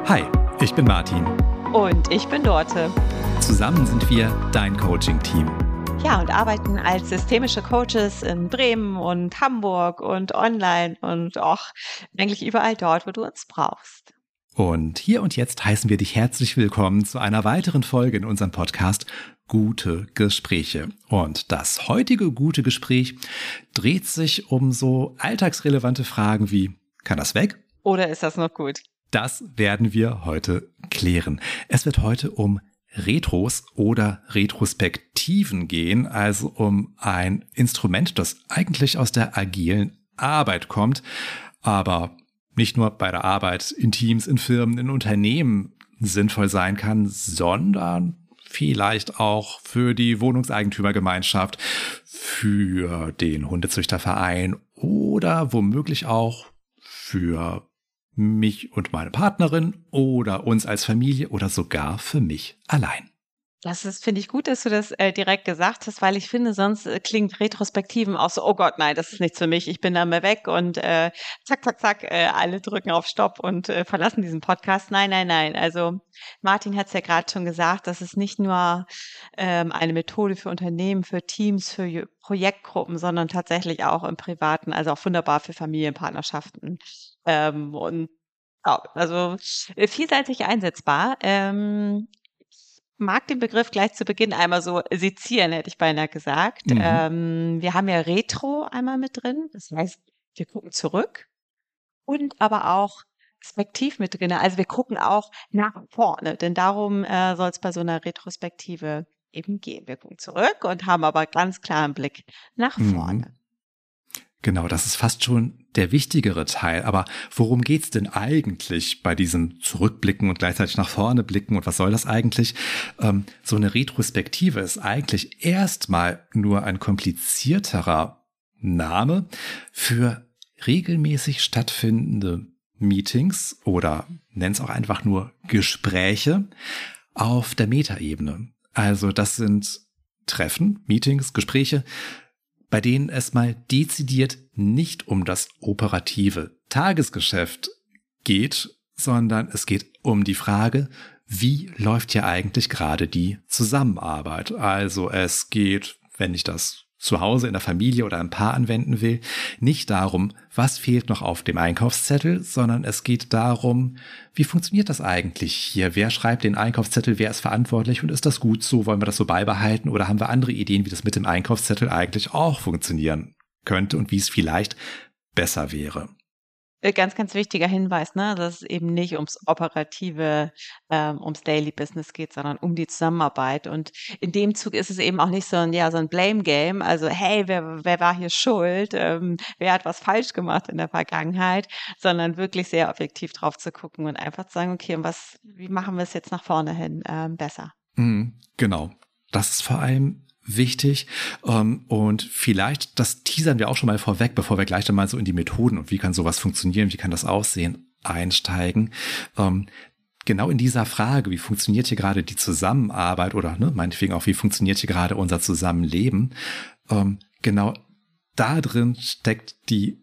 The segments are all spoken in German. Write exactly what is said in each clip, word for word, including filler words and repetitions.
Hi, ich bin Martin. Und ich bin Dorte. Zusammen sind wir dein Coaching-Team. Ja, und arbeiten als systemische Coaches in Bremen und Hamburg und online und auch eigentlich überall dort, wo du uns brauchst. Und hier und jetzt heißen wir dich herzlich willkommen zu einer weiteren Folge in unserem Podcast Gute Gespräche. Und das heutige gute Gespräch dreht sich um so alltagsrelevante Fragen wie: Kann das weg? Oder ist das noch gut? Das werden wir heute klären. Es wird heute um Retros oder Retrospektiven gehen, also um ein Instrument, das eigentlich aus der agilen Arbeit kommt, aber nicht nur bei der Arbeit in Teams, in Firmen, in Unternehmen sinnvoll sein kann, sondern vielleicht auch für die Wohnungseigentümergemeinschaft, für den Hundezüchterverein oder womöglich auch für mich und meine Partnerin oder uns als Familie oder sogar für mich allein. Das ist, finde ich gut, dass du das äh, direkt gesagt hast, weil ich finde, sonst äh, klingt Retrospektiven auch so: Oh Gott, nein, das ist nichts für mich, ich bin da mal weg und äh, zack, zack, zack, äh, alle drücken auf Stopp und äh, verlassen diesen Podcast. Nein, nein, nein. Also Martin hat es ja gerade schon gesagt, das ist nicht nur ähm, eine Methode für Unternehmen, für Teams, für Ju- Projektgruppen, sondern tatsächlich auch im Privaten, also auch wunderbar für Familienpartnerschaften. Ähm, und ja, also äh, vielseitig einsetzbar. Ähm, mag den Begriff gleich zu Beginn einmal so sezieren, hätte ich beinahe gesagt. Mhm. Ähm, wir haben ja Retro einmal mit drin. Das heißt, wir gucken zurück und aber auch Perspektiv mit drin. Also wir gucken auch nach vorne, denn darum äh, soll es bei so einer Retrospektive eben gehen. Wir gucken zurück und haben aber ganz klar einen Blick nach vorne. Mhm. Genau, das ist fast schon der wichtigere Teil. Aber worum geht's denn eigentlich bei diesem Zurückblicken und gleichzeitig nach vorne blicken? Und was soll das eigentlich? Ähm, so eine Retrospektive ist eigentlich erstmal nur ein komplizierterer Name für regelmäßig stattfindende Meetings oder nenn's auch einfach nur Gespräche auf der Metaebene. Also das sind Treffen, Meetings, Gespräche, bei denen es mal dezidiert nicht um das operative Tagesgeschäft geht, sondern es geht um die Frage, wie läuft ja eigentlich gerade die Zusammenarbeit? Also es geht, wenn ich das zu Hause in der Familie oder im Paar anwenden will, nicht darum, was fehlt noch auf dem Einkaufszettel, sondern es geht darum, wie funktioniert das eigentlich hier? Wer schreibt den Einkaufszettel? Wer ist verantwortlich? Und ist das gut so? Wollen wir das so beibehalten? Oder haben wir andere Ideen, wie das mit dem Einkaufszettel eigentlich auch funktionieren könnte und wie es vielleicht besser wäre? Äh, Ganz, ganz wichtiger Hinweis, ne, dass es eben nicht ums operative, ähm, ums Daily Business geht, sondern um die Zusammenarbeit. Und in dem Zug ist es eben auch nicht so ein, ja, so ein Blame Game. Also, hey, wer, wer war hier schuld? Ähm, wer hat was falsch gemacht in der Vergangenheit? Sondern wirklich sehr objektiv drauf zu gucken und einfach zu sagen, okay, und was, wie machen wir es jetzt nach vorne hin, ähm, besser? Mhm, genau. Das ist vor allem wichtig. Ähm, und vielleicht, das teasern wir auch schon mal vorweg, bevor wir gleich dann mal so in die Methoden und wie kann sowas funktionieren, wie kann das aussehen, einsteigen. Ähm, genau in dieser Frage, wie funktioniert hier gerade die Zusammenarbeit oder ne, meinetwegen auch, wie funktioniert hier gerade unser Zusammenleben, ähm, genau da drin steckt die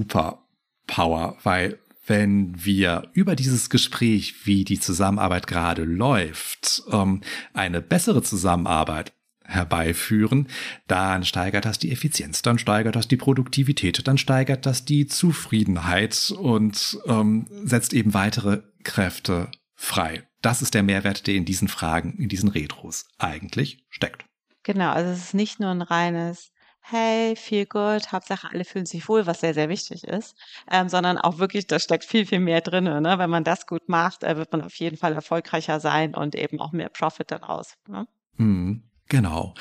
Superpower, weil wenn wir über dieses Gespräch, wie die Zusammenarbeit gerade läuft, ähm, eine bessere Zusammenarbeit herbeiführen, dann steigert das die Effizienz, dann steigert das die Produktivität, dann steigert das die Zufriedenheit und ähm, setzt eben weitere Kräfte frei. Das ist der Mehrwert, der in diesen Fragen, in diesen Retros eigentlich steckt. Genau, also es ist nicht nur ein reines Hey, feel good, Hauptsache alle fühlen sich wohl, was sehr, sehr wichtig ist, ähm, sondern auch wirklich, da steckt viel, viel mehr drin. Ne? Wenn man das gut macht, äh, wird man auf jeden Fall erfolgreicher sein und eben auch mehr Profit daraus. Ne? Mhm, genau.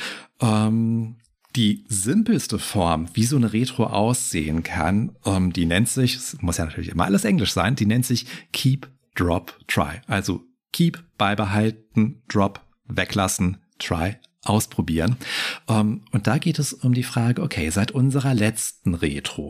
Ähm, die simpelste Form, wie so eine Retro aussehen kann, ähm, die nennt sich, es muss ja natürlich immer alles Englisch sein, die nennt sich Keep, Drop, Try. Also Keep, beibehalten, Drop, weglassen, Try, ausprobieren. Um, und da geht es um die Frage, okay, seit unserer letzten Retro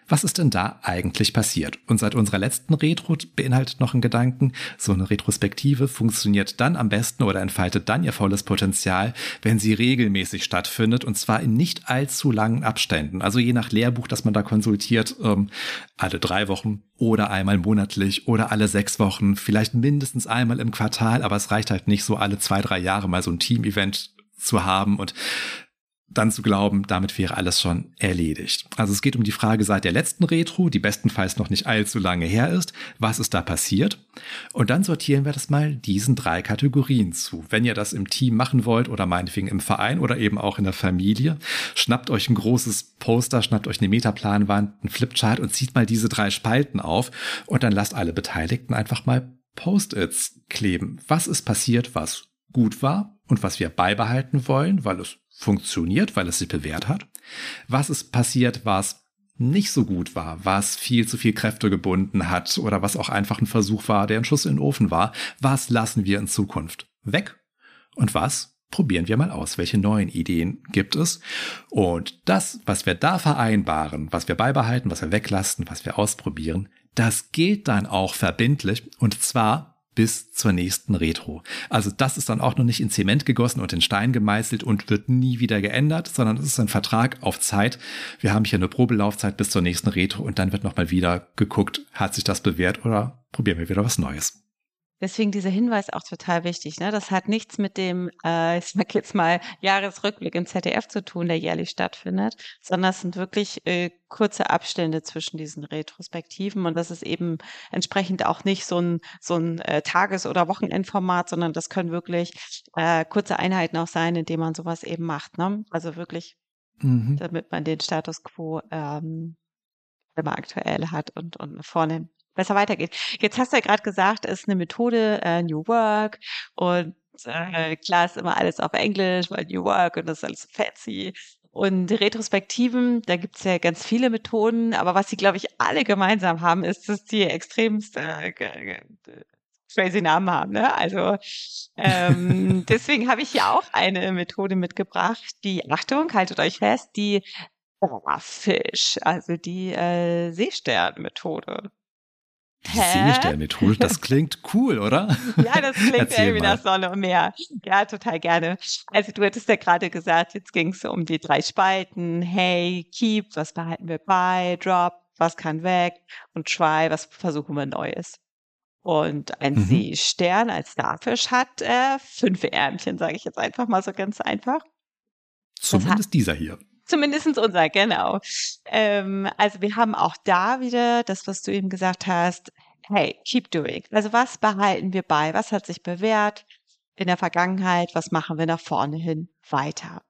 Was ist denn da eigentlich passiert? Und seit unserer letzten Retro beinhaltet noch einen Gedanken, so eine Retrospektive funktioniert dann am besten oder entfaltet dann ihr volles Potenzial, wenn sie regelmäßig stattfindet und zwar in nicht allzu langen Abständen. Also je nach Lehrbuch, das man da konsultiert, ähm, alle drei Wochen oder einmal monatlich oder alle sechs Wochen, vielleicht mindestens einmal im Quartal, aber es reicht halt nicht so alle zwei, drei Jahre mal so ein Team-Event zu haben und dann zu glauben, damit wäre alles schon erledigt. Also es geht um die Frage seit der letzten Retro, die bestenfalls noch nicht allzu lange her ist. Was ist da passiert? Und dann sortieren wir das mal diesen drei Kategorien zu. Wenn ihr das im Team machen wollt oder meinetwegen im Verein oder eben auch in der Familie, schnappt euch ein großes Poster, schnappt euch eine Metaplanwand, einen Flipchart und zieht mal diese drei Spalten auf und dann lasst alle Beteiligten einfach mal Post-its kleben. Was ist passiert, was gut war und was wir beibehalten wollen, weil es funktioniert, weil es sich bewährt hat? Was ist passiert, was nicht so gut war, was viel zu viel Kräfte gebunden hat oder was auch einfach ein Versuch war, der ein Schuss in den Ofen war? Was lassen wir in Zukunft weg? Und was probieren wir mal aus? Welche neuen Ideen gibt es? Und das, was wir da vereinbaren, was wir beibehalten, was wir weglassen, was wir ausprobieren, das gilt dann auch verbindlich und zwar bis zur nächsten Retro. Also das ist dann auch noch nicht in Zement gegossen und in Stein gemeißelt und wird nie wieder geändert, sondern es ist ein Vertrag auf Zeit. Wir haben hier eine Probelaufzeit bis zur nächsten Retro und dann wird nochmal wieder geguckt, hat sich das bewährt oder probieren wir wieder was Neues. Deswegen dieser Hinweis auch total wichtig. Ne? Das hat nichts mit dem, äh, ich sag jetzt mal, Jahresrückblick im Z D F zu tun, der jährlich stattfindet, sondern es sind wirklich äh, kurze Abstände zwischen diesen Retrospektiven und das ist eben entsprechend auch nicht so ein so ein äh, Tages- oder Wochenendformat, sondern das können wirklich äh, kurze Einheiten auch sein, indem man sowas eben macht. Ne? Also wirklich, mhm. damit man den Status quo ähm, immer aktuell hat und und nach vorne besser weitergeht. Jetzt hast du ja gerade gesagt, es ist eine Methode, äh, New Work und äh, klar ist immer alles auf Englisch, weil New Work und das ist alles so fancy. Und die Retrospektiven, da gibt's ja ganz viele Methoden, aber was sie, glaube ich, alle gemeinsam haben, ist, dass die extremst äh, crazy Namen haben. Ne? Also ähm, deswegen habe ich hier auch eine Methode mitgebracht, die, Achtung, haltet euch fest, die Fish, also die äh, Seestern-Methode. Die Seestern-Methode, das klingt cool, oder? Ja, das klingt irgendwie nach Sonne und Meer. Ja, total gerne. Also du hattest ja gerade gesagt, jetzt ging es um die drei Spalten. Hey, keep, was behalten wir bei? Drop, was kann weg? Und try, was versuchen wir Neues? Und ein mhm. Seestern als Starfish hat äh, fünf Ärmchen, sage ich jetzt einfach mal so ganz einfach. Zumindest hat, dieser hier. Zumindest unser, genau. Ähm, also wir haben auch da wieder das, was du eben gesagt hast, hey, keep doing. Also was behalten wir bei? Was hat sich bewährt in der Vergangenheit? Was machen wir nach vorne hin weiter?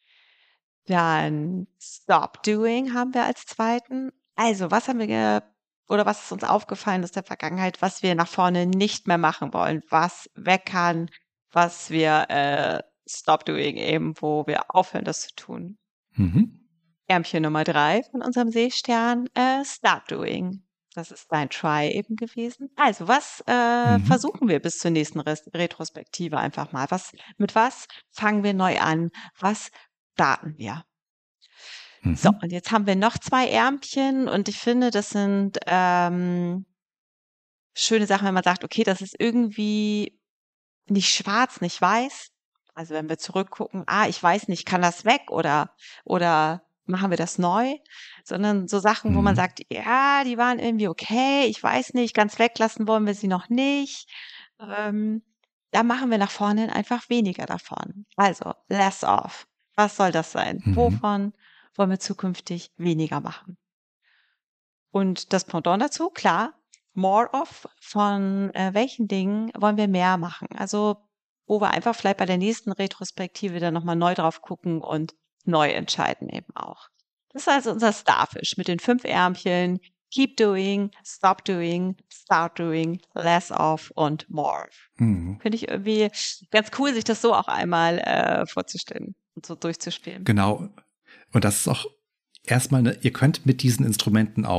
Dann stop doing haben wir als zweiten. Also was haben wir, ge- oder was ist uns aufgefallen aus der Vergangenheit, was wir nach vorne nicht mehr machen wollen? Was weg kann, was wir äh, stop doing eben, wo wir aufhören, das zu tun. Mhm. Ärmchen Nummer drei von unserem Seestern, äh, Start Doing. Das ist dein Try eben gewesen. Also, was äh, mhm. versuchen wir bis zur nächsten Res- Retrospektive einfach mal? Was, mit was fangen wir neu an? Was starten wir? Mhm. So, und jetzt haben wir noch zwei Ärmchen und ich finde, das sind ähm, schöne Sachen, wenn man sagt, okay, das ist irgendwie nicht schwarz, nicht weiß. Also wenn wir zurückgucken, ah, ich weiß nicht, kann das weg oder oder machen wir das neu? Sondern so Sachen, mhm. wo man sagt, ja, die waren irgendwie okay, ich weiß nicht, ganz weglassen wollen wir sie noch nicht. Ähm, da machen wir nach vorne einfach weniger davon. Also less off. Was soll das sein? Mhm. Wovon wollen wir zukünftig weniger machen? Und das Pendant dazu, klar, more of, von äh, welchen Dingen wollen wir mehr machen? Also wo wir einfach vielleicht bei der nächsten Retrospektive dann nochmal neu drauf gucken und neu entscheiden eben auch. Das ist also unser Starfish mit den fünf Ärmchen. Keep doing, stop doing, start doing, less of und more. Mhm. Finde ich irgendwie ganz cool, sich das so auch einmal äh, vorzustellen und so durchzuspielen. Genau. Und das ist auch erstmal, ne, ihr könnt mit diesen Instrumenten auch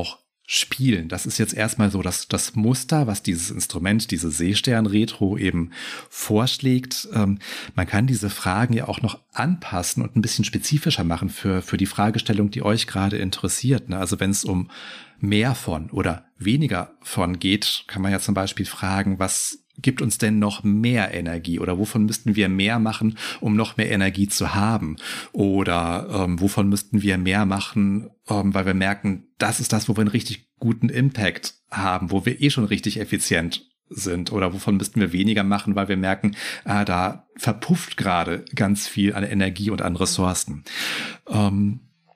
spielen. Das ist jetzt erstmal so das, das Muster, was dieses Instrument, diese Seestern-Retro eben vorschlägt. Ähm, man kann diese Fragen ja auch noch anpassen und ein bisschen spezifischer machen für, für die Fragestellung, die euch gerade interessiert. Ne? Also wenn es um mehr von oder weniger von geht, kann man ja zum Beispiel fragen, was gibt uns denn noch mehr Energie oder wovon müssten wir mehr machen, um noch mehr Energie zu haben? Oder ähm, wovon müssten wir mehr machen, ähm, weil wir merken, das ist das, wo wir einen richtig guten Impact haben, wo wir eh schon richtig effizient sind? Oder wovon müssten wir weniger machen, weil wir merken, ah, da verpufft gerade ganz viel an Energie und an Ressourcen. Ähm,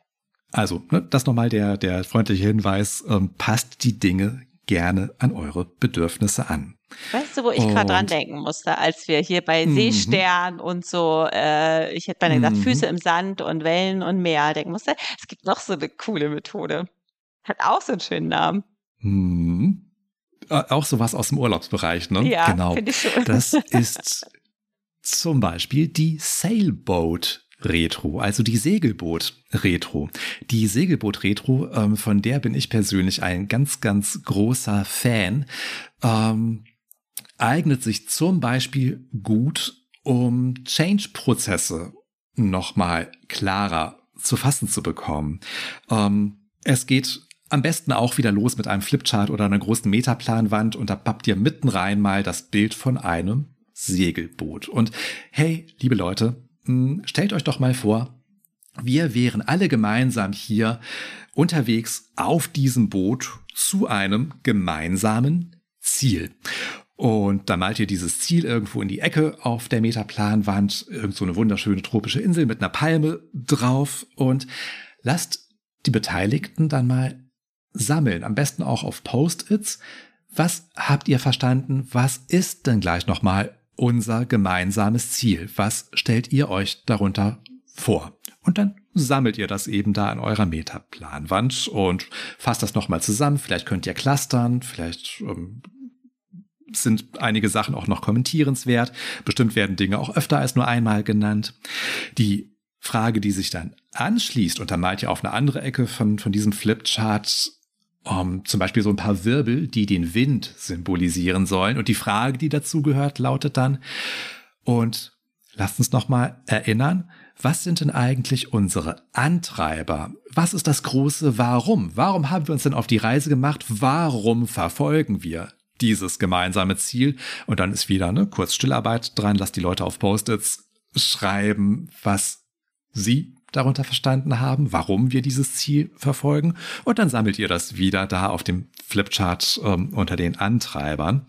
also, ne, das nochmal der, der freundliche Hinweis, ähm, passt die Dinge gerne an eure Bedürfnisse an. Weißt du, wo ich gerade dran denken musste, als wir hier bei Mhm. Seestern und so, äh, ich hätte mal gesagt, Mhm. Füße im Sand und Wellen und Meer denken musste. Es gibt noch so eine coole Methode. Hat auch so einen schönen Namen. Mhm. Äh, Auch sowas aus dem Urlaubsbereich, ne? Ja, Genau. finde ich schon. Das ist zum Beispiel die Sailboat Retro, also die Segelboot Retro. Die Segelboot Retro, ähm, von der bin ich persönlich ein ganz, ganz großer Fan. Ähm, eignet sich zum Beispiel gut, um Change-Prozesse nochmal klarer zu fassen zu bekommen. Ähm, es geht am besten auch wieder los mit einem Flipchart oder einer großen Metaplanwand und da pappt ihr mitten rein mal das Bild von einem Segelboot. Und hey, liebe Leute, stellt euch doch mal vor, wir wären alle gemeinsam hier unterwegs auf diesem Boot zu einem gemeinsamen Ziel. Und dann malt ihr dieses Ziel irgendwo in die Ecke auf der Metaplanwand, irgend so eine wunderschöne tropische Insel mit einer Palme drauf und lasst die Beteiligten dann mal sammeln, am besten auch auf Post-its. Was habt ihr verstanden? Was ist denn gleich nochmal unser gemeinsames Ziel? Was stellt ihr euch darunter vor? Und dann sammelt ihr das eben da an eurer Metaplanwand und fasst das nochmal zusammen. Vielleicht könnt ihr clustern, vielleicht ähm, sind einige Sachen auch noch kommentierenswert. Bestimmt werden Dinge auch öfter als nur einmal genannt. Die Frage, die sich dann anschließt, und dann malt ihr auf eine andere Ecke von, von diesem Flipchart um, zum Beispiel so ein paar Wirbel, die den Wind symbolisieren sollen. Und die Frage, die dazu gehört, lautet dann, und lasst uns nochmal erinnern, was sind denn eigentlich unsere Antreiber? Was ist das große Warum? Warum haben wir uns denn auf die Reise gemacht? Warum verfolgen wir dieses gemeinsame Ziel? Und dann ist wieder eine kurz Stillarbeit dran. Lasst die Leute auf Post-its schreiben, was sie darunter verstanden haben, warum wir dieses Ziel verfolgen. Und dann sammelt ihr das wieder da auf dem Flipchart ähm, unter den Antreibern.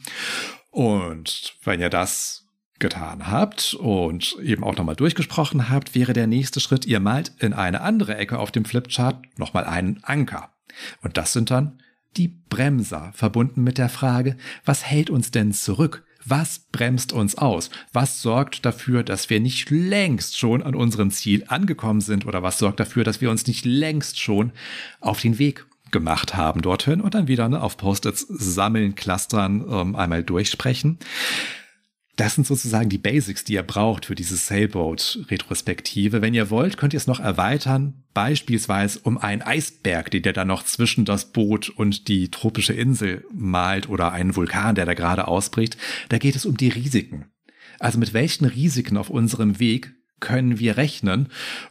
Und wenn ihr das getan habt und eben auch nochmal durchgesprochen habt, wäre der nächste Schritt, ihr malt in eine andere Ecke auf dem Flipchart nochmal einen Anker. Und das sind dann die Bremser, verbunden mit der Frage, was hält uns denn zurück? Was bremst uns aus? Was sorgt dafür, dass wir nicht längst schon an unserem Ziel angekommen sind? Oder was sorgt dafür, dass wir uns nicht längst schon auf den Weg gemacht haben dorthin? Und dann wieder ne, auf Post-its sammeln, clustern, ähm, einmal durchsprechen. Das sind sozusagen die Basics, die ihr braucht für diese Sailboat-Retrospektive. Wenn ihr wollt, könnt ihr es noch erweitern, beispielsweise um einen Eisberg, den ihr dann noch zwischen das Boot und die tropische Insel malt oder einen Vulkan, der da gerade ausbricht. Da geht es um die Risiken. Also mit welchen Risiken auf unserem Weg können wir rechnen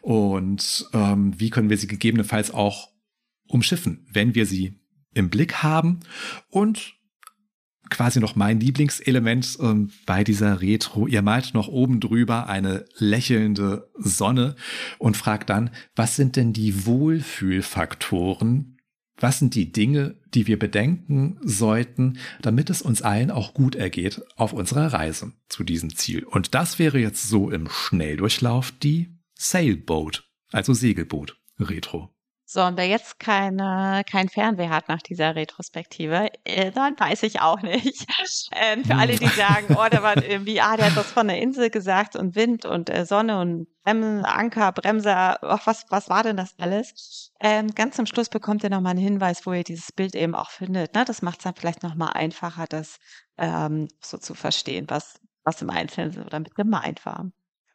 und ähm, wie können wir sie gegebenenfalls auch umschiffen, wenn wir sie im Blick haben. Und quasi noch mein Lieblingselement ähm, bei dieser Retro. Ihr malt noch oben drüber eine lächelnde Sonne und fragt dann, was sind denn die Wohlfühlfaktoren? Was sind die Dinge, die wir bedenken sollten, damit es uns allen auch gut ergeht auf unserer Reise zu diesem Ziel? Und das wäre jetzt so im Schnelldurchlauf die Sailboat, also Segelboot Retro. So, und wer jetzt keine, kein Fernweh hat nach dieser Retrospektive, äh, dann weiß ich auch nicht. Ähm, für alle, die sagen, oh, da war irgendwie, ah, der hat was von der Insel gesagt und Wind und äh, Sonne und Bremsen, Anker, Bremser, ach, was, was war denn das alles? Ähm, ganz zum Schluss bekommt ihr nochmal einen Hinweis, wo ihr dieses Bild eben auch findet. Ne? Das macht es dann vielleicht nochmal einfacher, das ähm, so zu verstehen, was, was im Einzelnen so damit gemeint war.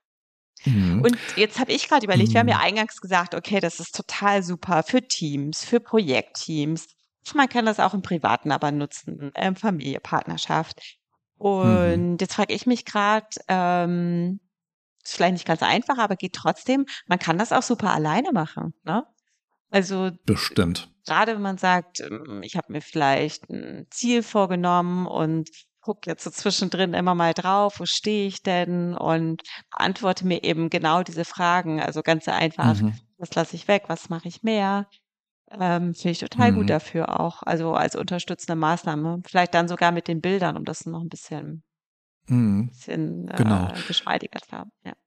Mhm. Und jetzt habe ich gerade überlegt, Mhm. wir haben ja eingangs gesagt, okay, das ist total super für Teams, für Projektteams, Man kann das auch im Privaten aber nutzen, ähm, Familie, Partnerschaft. Mhm. Und jetzt frage ich mich gerade, ähm, ist vielleicht nicht ganz einfach, aber geht trotzdem. Man kann das auch super alleine machen, ne? Also Bestimmt. gerade wenn man sagt, ähm, ich habe mir vielleicht ein Ziel vorgenommen und gucke jetzt so zwischendrin immer mal drauf, wo stehe ich denn und beantworte mir eben genau diese Fragen. Also ganz einfach, Mhm. was lasse ich weg, was mache ich mehr? Ähm, finde ich total gut Mhm. dafür auch. Also als unterstützende Maßnahme. Vielleicht dann sogar mit den Bildern, um das noch ein bisschen, Mhm. bisschen Genau. äh, geschmeidiger zu haben. Ja.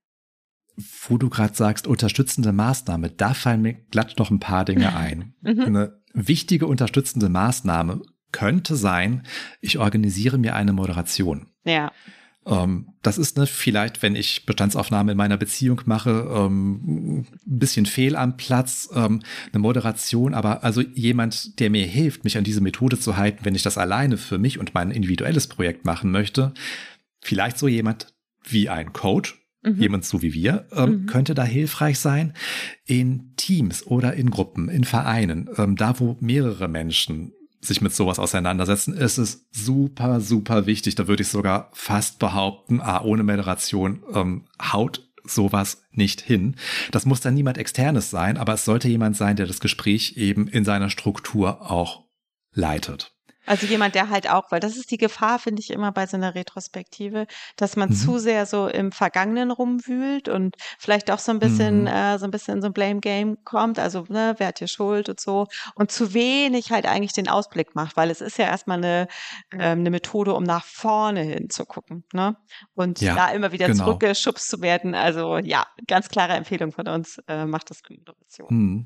Wo du gerade sagst, unterstützende Maßnahme, da fallen mir glatt noch ein paar Dinge ein. Mhm. Eine wichtige unterstützende Maßnahme könnte sein, ich organisiere mir eine Moderation. Ja. Ähm, das ist ne, vielleicht, wenn ich Bestandsaufnahme in meiner Beziehung mache, ähm, ein bisschen fehl am Platz, ähm, eine Moderation, aber also jemand, der mir hilft, mich an diese Methode zu halten, wenn ich das alleine für mich und mein individuelles Projekt machen möchte. Vielleicht so jemand wie ein Coach, Mhm. jemand so wie wir, ähm, Mhm. könnte da hilfreich sein. In Teams oder in Gruppen, in Vereinen, ähm, da wo mehrere Menschen sich mit sowas auseinandersetzen, ist es super, super wichtig. Da würde ich sogar fast behaupten, ah, ohne Moderation ähm, haut sowas nicht hin. Das muss dann niemand Externes sein, aber es sollte jemand sein, der das Gespräch eben in seiner Struktur auch leitet. Also jemand, der halt auch, weil das ist die Gefahr, finde ich immer bei so einer Retrospektive, dass man Mhm. zu sehr so im Vergangenen rumwühlt und vielleicht auch so ein bisschen, Mhm. äh, so ein bisschen in so ein Blame Game kommt, also ne, wer hat hier Schuld und so und zu wenig halt eigentlich den Ausblick macht, weil es ist ja erstmal eine, ähm, eine Methode, um nach vorne hin zu gucken, ne? Und Ja, da immer wieder genau. zurückgeschubst zu werden. Also ja, ganz klare Empfehlung von uns, äh, macht das mit Moderation. Mhm.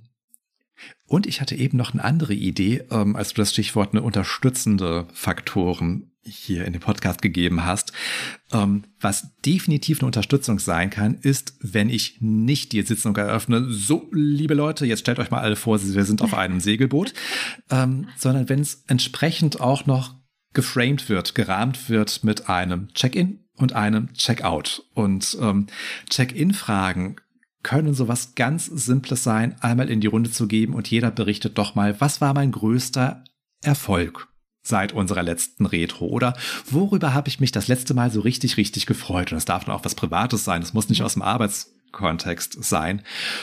Und ich hatte eben noch eine andere Idee, ähm, als du das Stichwort eine unterstützende Faktoren hier in dem Podcast gegeben hast. Ähm, was definitiv eine Unterstützung sein kann, ist, wenn ich nicht die Sitzung eröffne, so, liebe Leute, jetzt stellt euch mal alle vor, wir sind auf einem Segelboot, ähm, sondern wenn es entsprechend auch noch geframed wird, gerahmt wird mit einem Check-in und einem Check-out. Und ähm, Check-in-Fragen können sowas ganz Simples sein, einmal in die Runde zu geben und jeder berichtet doch mal, was war mein größter Erfolg seit unserer letzten Retro oder worüber habe ich mich das letzte Mal so richtig, richtig gefreut. Und das darf dann auch was Privates sein, es muss nicht aus dem Arbeitskontext sein.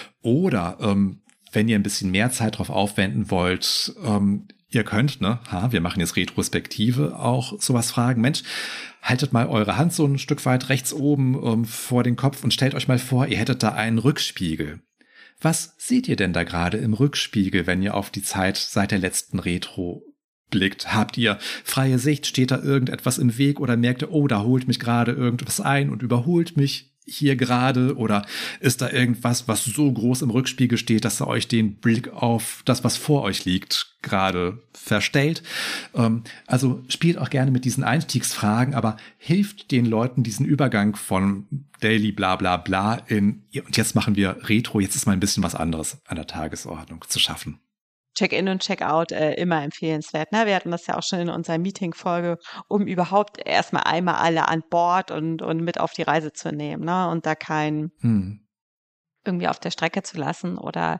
Oder ähm, wenn ihr ein bisschen mehr Zeit darauf aufwenden wollt, ähm, ihr könnt, ne, ha, wir machen jetzt Retrospektive, auch sowas fragen, Mensch, haltet mal eure Hand so ein Stück weit rechts oben ähm, vor den Kopf und stellt euch mal vor, ihr hättet da einen Rückspiegel. Was seht ihr denn da gerade im Rückspiegel, wenn ihr auf die Zeit seit der letzten Retro blickt? Habt ihr freie Sicht? Steht da irgendetwas im Weg oder merkt ihr, oh, da holt mich gerade irgendwas ein und überholt mich hier gerade? Oder ist da irgendwas, was so groß im Rückspiegel steht, dass er euch den Blick auf das, was vor euch liegt, gerade verstellt? Ähm, also spielt auch gerne mit diesen Einstiegsfragen, aber hilft den Leuten diesen Übergang von Daily bla bla bla in, und jetzt machen wir Retro, jetzt ist mal ein bisschen was anderes an der Tagesordnung zu schaffen. Check-in und Check-out äh, immer empfehlenswert. Ne? Wir hatten das ja auch schon in unserer Meeting-Folge, um überhaupt erstmal einmal alle an Bord und, und mit auf die Reise zu nehmen, ne? Und da keinen Hm. irgendwie auf der Strecke zu lassen oder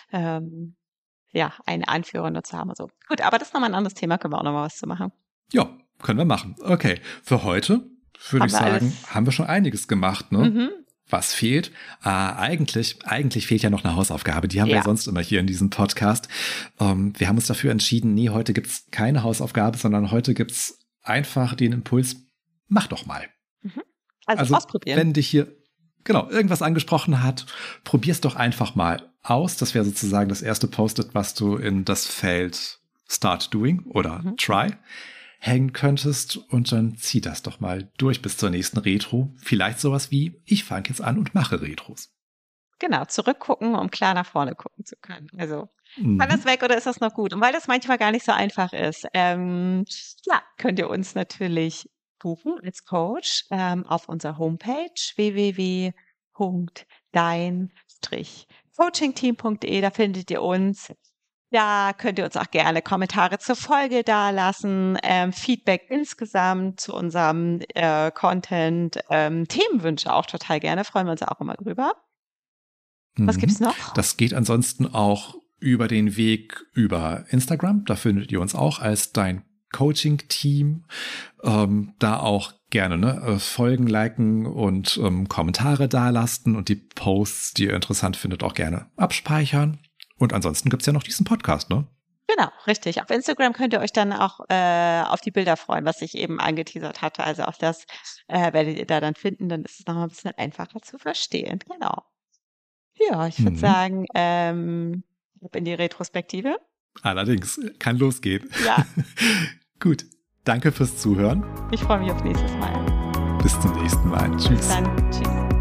ähm, ja, einen Anführer nur zu haben. Und so. Gut, aber das ist nochmal ein anderes Thema, können wir auch nochmal was zu machen. Ja, können wir machen. Okay, für heute würde Haben ich wir sagen, alles? haben wir schon einiges gemacht, ne? Mhm. Was fehlt? Ah, eigentlich, eigentlich fehlt ja noch eine Hausaufgabe. Die haben wir Ja. ja sonst immer hier in diesem Podcast. Ähm, wir haben uns dafür entschieden, nee, heute gibt's keine Hausaufgabe, sondern heute gibt's einfach den Impuls, mach doch mal. Mhm. Also, Also, ausprobieren. wenn dich hier genau irgendwas angesprochen hat, probier's doch einfach mal aus. Das wäre sozusagen das erste Post-it, was du in das Feld Start Doing oder Mhm. Try hängen könntest und dann zieh das doch mal durch bis zur nächsten Retro. Vielleicht sowas wie, ich fange jetzt an und mache Retros. Genau, zurückgucken, um klar nach vorne gucken zu können. Also, Mhm. kann das weg oder ist das noch gut? Und weil das manchmal gar nicht so einfach ist, ähm, ja, könnt ihr uns natürlich buchen als Coach ähm, auf unserer Homepage w w w punkt dein coaching team punkt de. Da findet ihr uns. Da könnt ihr uns auch gerne Kommentare zur Folge dalassen, ähm, Feedback insgesamt zu unserem äh, Content, ähm, Themenwünsche auch total gerne, freuen wir uns auch immer drüber. Was Mhm. gibt's noch? Das geht ansonsten auch über den Weg über Instagram. Da findet ihr uns auch als dein Coaching-Team. Ähm, da auch gerne ne, folgen, liken und ähm, Kommentare dalassen und die Posts, die ihr interessant findet, auch gerne abspeichern. Und ansonsten gibt's ja noch diesen Podcast, ne? Genau, richtig. Auf Instagram könnt ihr euch dann auch äh, auf die Bilder freuen, was ich eben angeteasert hatte. Also auch das äh, werdet ihr da dann finden, dann ist es nochmal ein bisschen einfacher zu verstehen. Genau. Ja, ich würde Mhm. sagen, ähm, ab in die Retrospektive. Allerdings, kann losgehen. Ja. Gut, danke fürs Zuhören. Ich freue mich auf nächstes Mal. Bis zum nächsten Mal. Tschüss. Dann tschüss.